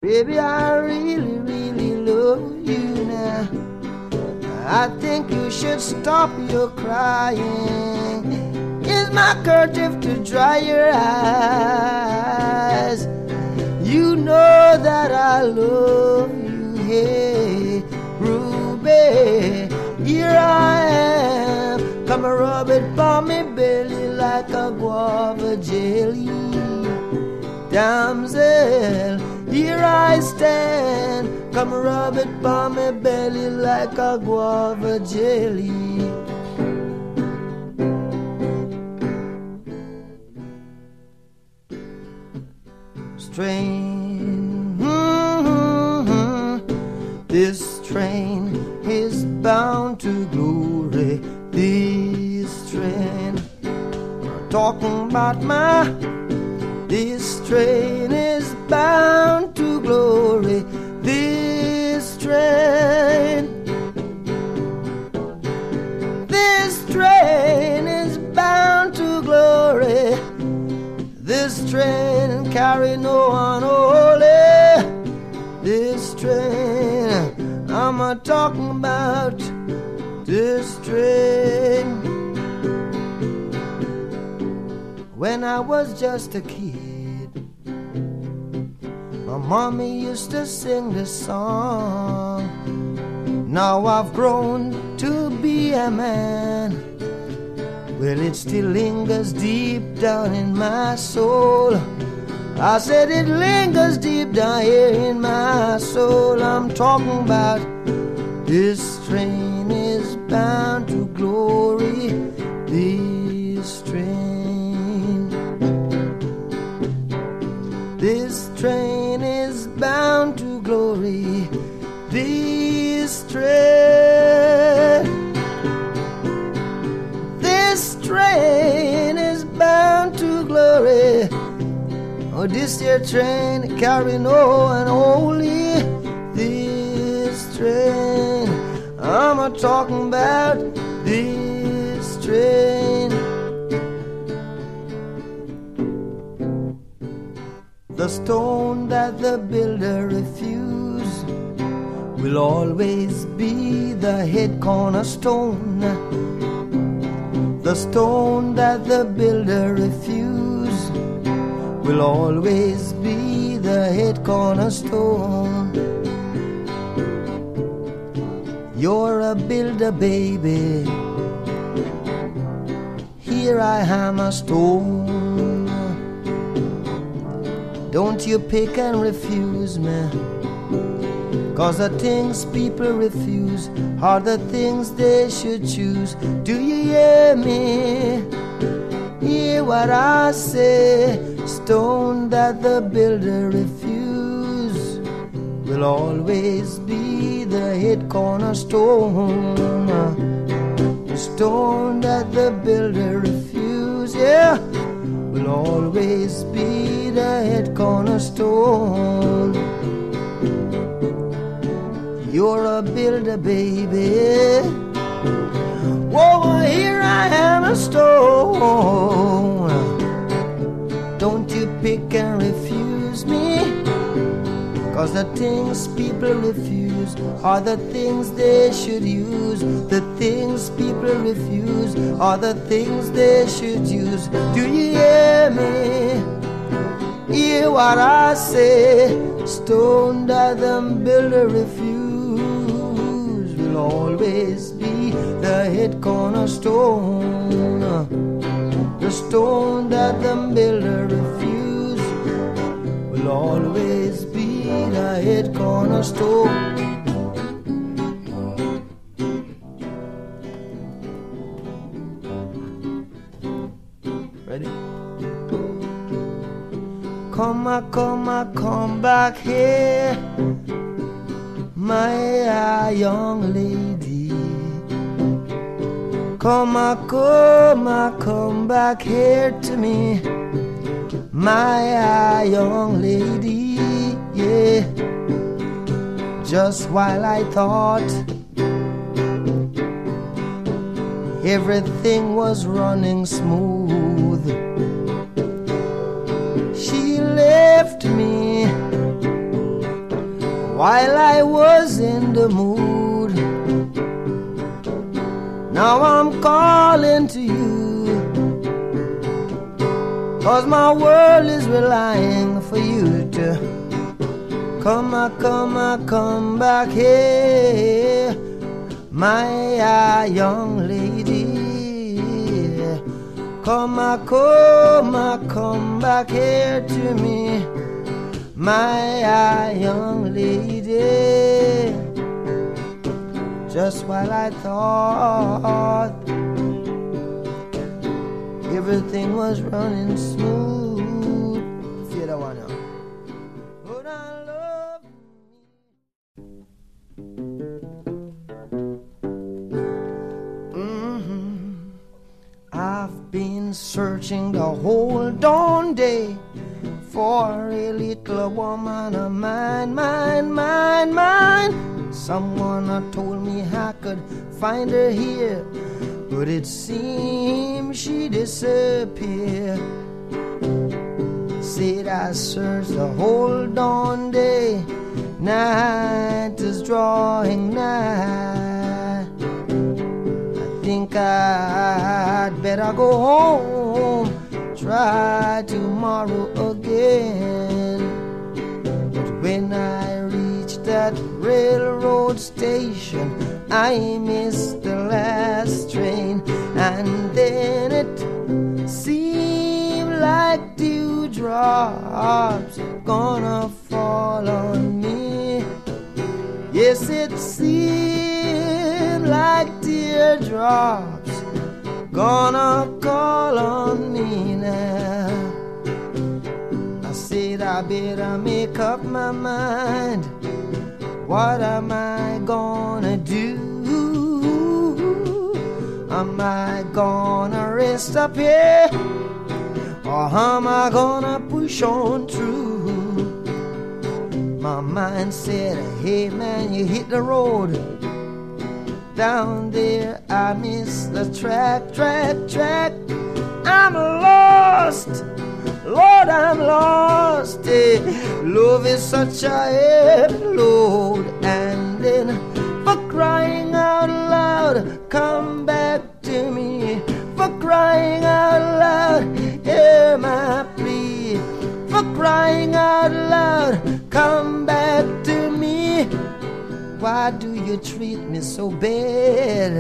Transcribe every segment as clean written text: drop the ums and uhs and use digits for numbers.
Baby, I really, really love you now. I think you should stop your crying. Here's my kerchief to dry your eyes. You know that I love you, hey, Ruby. Here I am, come and rub it on me belly like a guava jelly. Damsel, here I stand, come and rub it on me belly like a guava jelly. Train, this train is bound to glory. This train, talking about this train is bound to glory. This train is bound to glory. This train carry no one holy. This train, I'm a talking about this train. When I was just a kid, my mommy used to sing this song. Now I've grown to be a man. Well, it still lingers deep down in my soul. I said it lingers deep down here in my soul. I'm talking about this train is bound to glory. This train is bound to glory. This train is bound to glory. Oh, this here train carry no and holy. This train, I'm a talking about this train. The stone that the builder refused will always be the head cornerstone. The stone that the builder refused will always be the head cornerstone. You're a builder, baby. Here I am a stone. Don't you pick and refuse me, 'cause the things people refuse are the things they should choose. Do you hear me? Hear what I say. Stone that the builder refused will always be the head cornerstone. Stone that the builder refused, yeah, will always be the head cornerstone. You're a builder, baby. Whoa, here I am a stone. Don't you pick and refuse me, 'cause the things people refuse are the things they should use. The things people refuse are the things they should use. Do you hear me? Hear what I say. Stone that the builder refuse will always be the head cornerstone. The stone that the builder refuse will always be the head cornerstone. Ready? Come back here, my young lady. Come back here to me, my young lady. Yeah, just while I thought everything was running smooth, she left me while I was in the mood. Now I'm calling to you, 'cause my world is relying for you to come back here, my young lady. Come back here to me, my young lady. Just while I thought everything was running smooth. Feel that one out. But I love me. I've been searching the whole dawn day for a little woman of mine. Someone told me I could find her here, but it seems she disappeared. Said I searched the whole dawn day, night is drawing nigh. I think I'd better go home, try tomorrow again. But when I reached that railroad station, I missed the last train, and then it seemed like dewdrops gonna fall on me. Yes, it seemed like teardrops gonna call on me now. I said I better make up my mind. What am I gonna do? Am I gonna rest up here, or am I gonna push on through? My mind said, hey man, you hit the road. Down there I missed the track. I'm lost, Lord, I'm lost. Hey, love is such a heavy load. And then, for crying out loud, come back to me. For crying out loud, hear my plea. For crying out loud, come back to me. Why do you treat me so bad?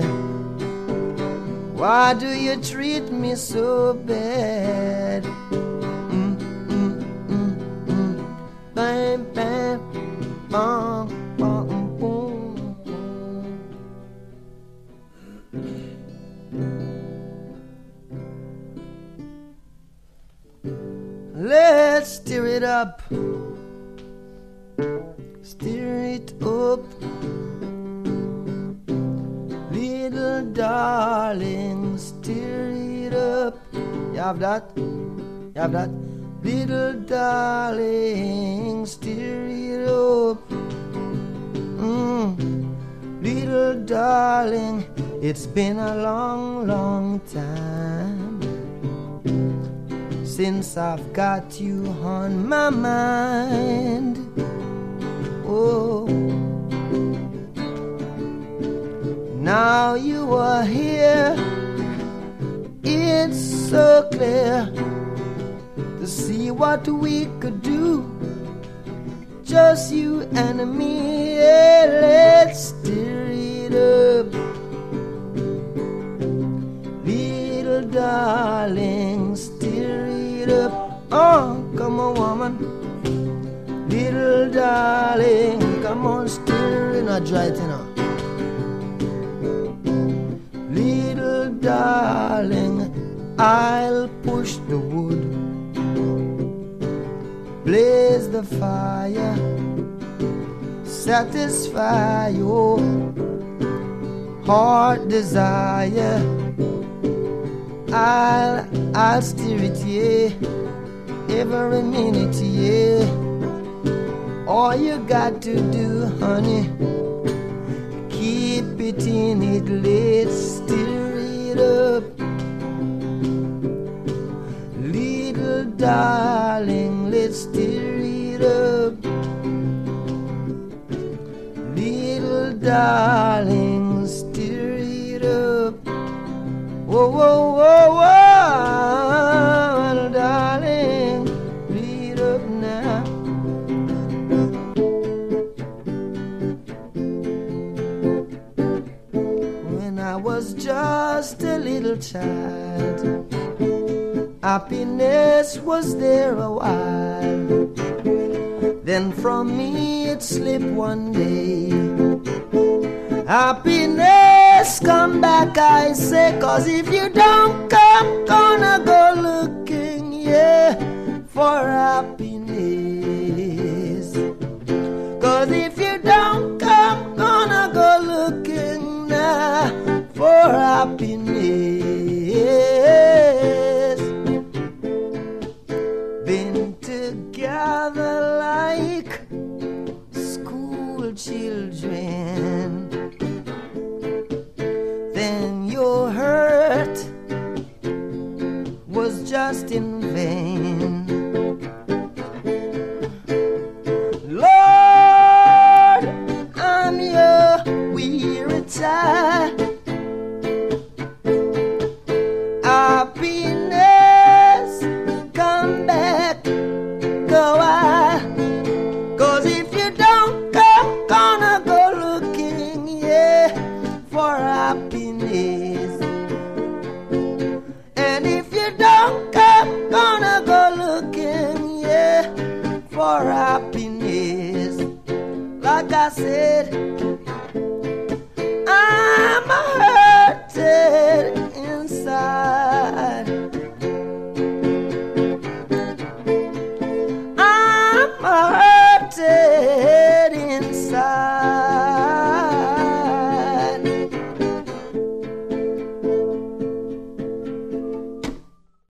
Why do you treat me so bad? Bam, bam, bum, bum, boom. Let's stir it up. Stir it up. Little darling, stir it up. You have that? You have that? Little darling, stir it up. Little darling, it's been a long time since I've got you on my mind. Oh, now you are here. It's so clear to see what we could do, just you and me. Yeah, let's stir it up. Little darling, stir it up. Oh, come on, woman. Little darling, come on, stir it. Not dry it, you know. Little darling, I'll push the wood, blaze the fire, satisfy your heart desire. I'll stir it, yeah, every minute, yeah. All you got to do, honey, keep it in it, let's stir it up. Little darling, let's stir it up. darling, stir it up. Whoa, whoa, whoa, whoa, darling, read up now. When I was just a little child, happiness was there a while. Then from me it slipped one day. Happiness come back, I say, 'cause if you don't come, gonna go looking, yeah, for happiness. 'Cause if you don't come, gonna go looking now for happiness. Been together like school children, then your hurt was just in vain. Lord, I'm your weary child. Happiness, come back, go on. 'Cause if you don't come, gonna go looking, yeah, for happiness. And if you don't come, gonna go looking, yeah, for happiness. Like I said,